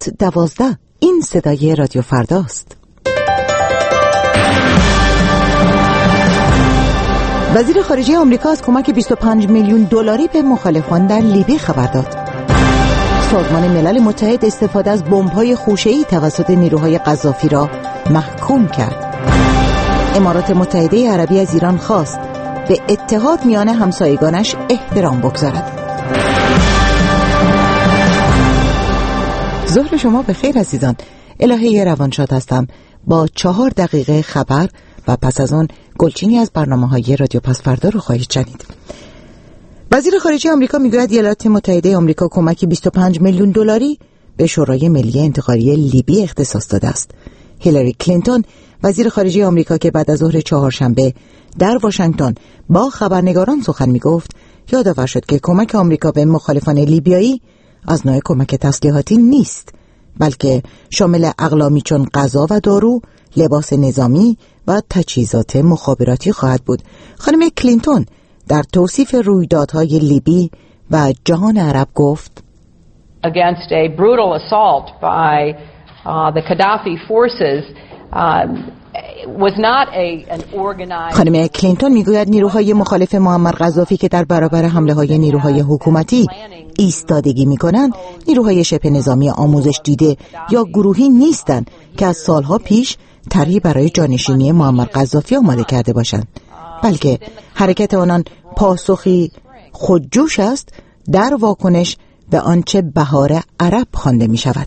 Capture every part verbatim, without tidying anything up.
ساعت دوازده. این صدای رادیو فرداست. وزیر خارجه آمریکا از کمک بیست و پنج میلیون دلاری به مخالفان در لیبی خبر داد. سازمان ملل متحد استفاده از بمب‌های خوشه‌ای توسط نیروهای قذافی را محکوم کرد. امارات متحده عربی از ایران خواست به اتحاد میان همسایگانش احترام بگذارد. ظهر شما به خیر عزیزان. الهه روانشاد هستم با چهار دقیقه خبر و پس از اون گلچینی از برنامه‌های رادیو پسفردا رو خواهید شنید. وزیر خارجه آمریکا میگوید ایالات متحده آمریکا کمکی بیست و پنج میلیون دلاری به شورای ملی انتقالی لیبی اختصاص داده است. هیلاری کلینتون وزیر خارجه آمریکا که بعد از ظهر چهارشنبه در واشنگتن با خبرنگاران سخن میگفت، یادآور شد که کمک آمریکا به مخالفان لیبیایی از نوع کمک تسلیحاتی نیست، بلکه شامل اقلامی چون غذا و دارو، لباس نظامی و تجهیزات مخابراتی خواهد بود. خانم کلینتون در توصیف رویدادهای لیبی و جهان عرب گفت: Against a brutal assault by uh, the Gaddafi forces um, was not a an organized. خانم کلینتون میگوید نیروهای مخالف معمر قذافی که در برابر حمله های نیروهای حکومتی ایستادگی میکنند، نیروهای شبه نظامی آموزش دیده یا گروهی نیستند که از سالها پیش طرحی برای جانشینی معمر قذافی آماده کرده باشند، بلکه حرکت آنان پاسخی خودجوش است در واکنش به آنچه بهار عرب خوانده می شود.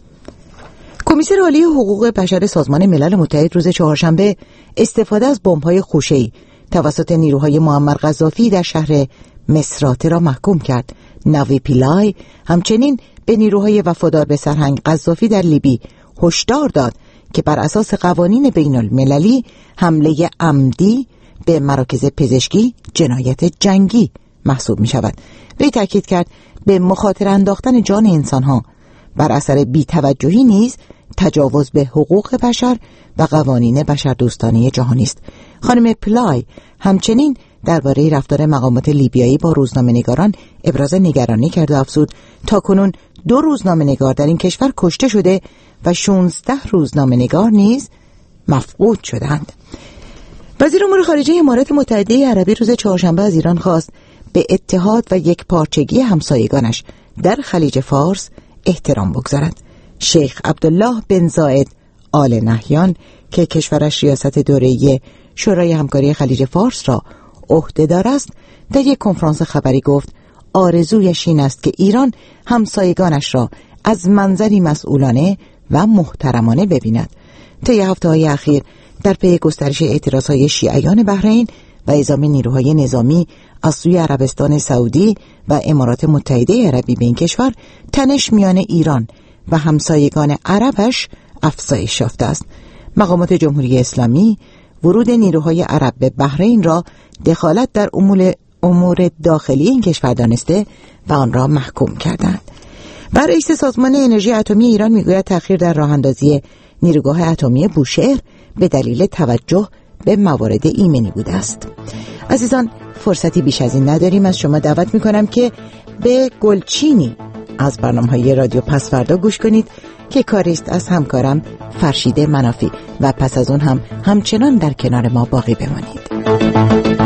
کمیسر عالی حقوق بشر سازمان ملل متحد روز چهارشنبه استفاده از بمب‌های خوشه‌ای توسط نیروهای معمر قذافی در شهر مصرات را محکوم کرد. نوی پیلای همچنین به نیروهای وفادار به سرهنگ قذافی در لیبی هشدار داد که بر اساس قوانین بین المللی حمله عمدی به مراکز پزشکی جنایت جنگی محسوب می شود. وی تاکید کرد به مخاطره انداختن جان انسانها بر اثر بی‌توجهی نیز تجاوز به حقوق بشر و قوانین بشردوستانه جهانی است. خانم پلای همچنین درباره رفتار مقامات لیبیایی با روزنامه‌نگاران ابراز نگرانی کرد و افزود تاکنون دو روزنامه‌نگار در این کشور کشته شده و شانزده روزنامه‌نگار نیز مفقود شدند. وزیر امور خارجه امارات متحده عربی روز چهارشنبه از ایران خواست به اتحاد و یکپارچگی همسایگانش در خلیج فارس احترام بگذارد. شیخ عبدالله بن زاید آل نهیان که کشورش ریاست دوره‌ای شورای همکاری خلیج فارس را عهده‌دار است، در یک کنفرانس خبری گفت آرزویش این است که ایران همسایگانش را از منظری مسئولانه و محترمانه ببیند. طی هفته‌های اخیر در پی گسترش اعتراضهای شیعیان بحرین و اعزام نیروهای نظامی از سوی عربستان سعودی و امارات متحده عربی به این کشور، تنش میان ایران و همسایگان عربش افزایش یافته است. مقامات جمهوری اسلامی ورود نیروهای عرب به بحرین را دخالت در امور امور داخلی این کشور دانسته و آن را محکوم کردند. بر رئیس سازمان انرژی اتمی ایران میگوید تأخیر در راه اندازی نیروگاه اتمی بوشهر به دلیل توجه به موارد ایمنی بوده است. عزیزان، فرصتی بیش از این نداریم. از شما دعوت میکنم که به گلچینی از برنامه‌های رادیو پسفردا گوش کنید که کاریست از همکارم فرشید منافی و پس از اون هم همچنان در کنار ما باقی بمانید.